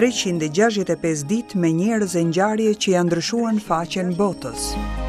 365 ditë me njerëz e ngjarje që ja ndryshuan faqen botës.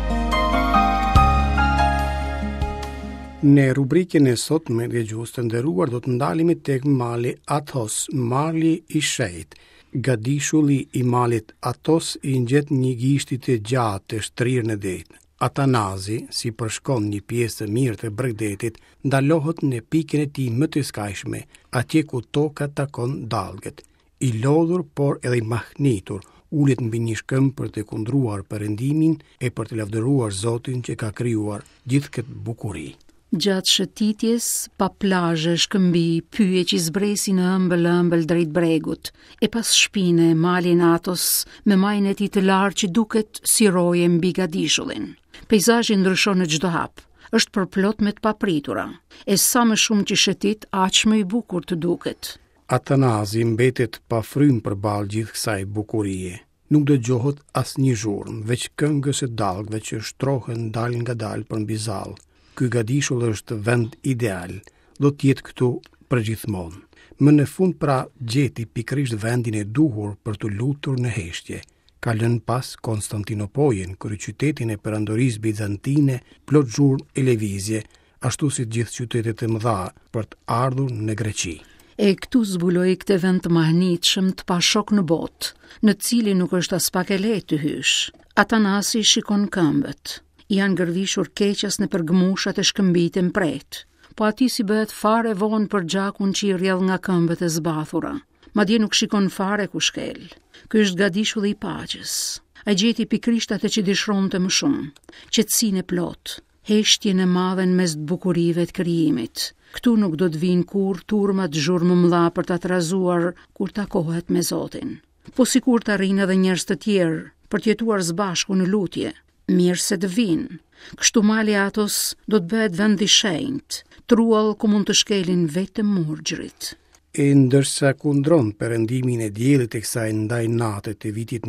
Në rubrikën e sotme dëgjues të nderuar do të ndalemi tek mali Athos, mali i shejt. Gadishulli i malit Athos i ngjet një gishti të gjatë të shtrirë në det. Atanazi, si përshkon një pjesë të mirë të bregdetit, ndalohet në pikën e tij më të skajshme, atje ku toka takon dallgët. I lodhur por edhe i mahnitur, ulet mbi një shkëmbë për të kundruar perëndimin e për të lavdëruar Zotin që ka krijuar gjithë këtë bukuri. Gjatë shëtitjes, pa plazhe, shkëmbi, pyje që zbresi në ëmbël drejt bregut, e pas shpine mali Athos me majën e tij të lartë që duket si roje mbi gadishullin. Peizazhi ndryshon në çdo hap, është përplot me të papritura, e sa më shumë që shëtit, aq më i bukur të duket. Atanazi mbetet pa frym përballë gjithë kësaj bukurie. Nuk dëgjohet asnjë zhurmë, veç këngës së dallgëve që shtrohen dal nga dal për mbi zall. Ky gadishull është vend ideal, do të jetë këtu përgjithmonë. Më në fund pra gjeti pikërisht vendin e duhur për të lutur në heshtje. Ka lënë pas Konstantinopolin, kryeqytetin e perandorisë bizantine, plot zhurmë e lëvizje, ashtu si gjithë qytetet e mëdha për të ardhur në Greqi. E këtu zbuloi këtë vend të mahnitshëm të pashok në botë, në cilin nuk është as pak e lehtë të hysh. Atanasi shikon këmbët. Janë gërvishur keqas në përgëmushat e shkëmbit e mpret, po ati si bëhet fare vonë për gjakun që i rrjedh nga këmbët e zbathura. Madje nuk shikon fare ku shkel. Ky është gadishulli i paqes. Ai gjeti pikërisht atë që dëshironte më shumë, qetësinë e plot, heshtjen e madhe në mes të bukurive të krijimit. Këtu nuk do të vinë kur turmat zhurmë mëdha për ta trazuar kur takohet me Zotin. Po sikur të arrijnë edhe njerëz të tjerë për të jetuar së bashku në lutje. Mirë se të vinë. Kështu mali Athos do të bëhet vend i shenjtë, truall ku mund të shkelin vetëm murgjrit. E ndërsa kundron perëndimin e diellit e kësaj ndaj natë të vitit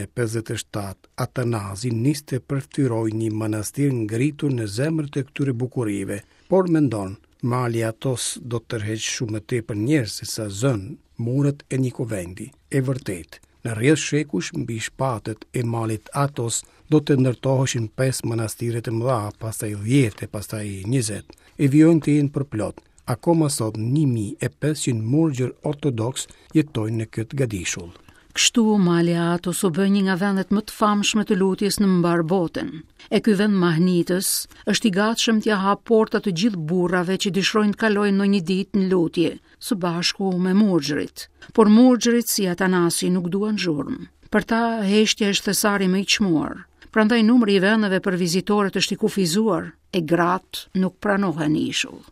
957, Atanazi niste përftyroi një manastir ngritur në zemër të këtyre bukurive, por mendon, mali Athos do të tërheq shumë më tepër njerëz se sa zën muret e një kuvendi. E vërtet, në rrjedh shekush mbi shpatët e malit Athos do të ndërtoheshin 5 manastire të mëdha, pastaj 10 e pastaj 20, e vijojnë të jenë përplot. Akoma sot 1500 murgjër ortodoks jetojnë në këtë gadishull. Kështu mali Athos u bë një nga vendet më të famshme të lutjes në mbar botën. E ky vend mahnitës është i gatshëm t'ja hap portat të gjithë burrave që dëshirojnë të kalojnë ndonjë ditë në lutje, së bashku me murgjërit. Por murgjërit si Atanasi nuk duan zhurmë. Për ta heshtja është thesari më i çmuar. Prandaj numri i vendeve për vizitorët është i kufizuar, e gratë nuk pranohen ishull.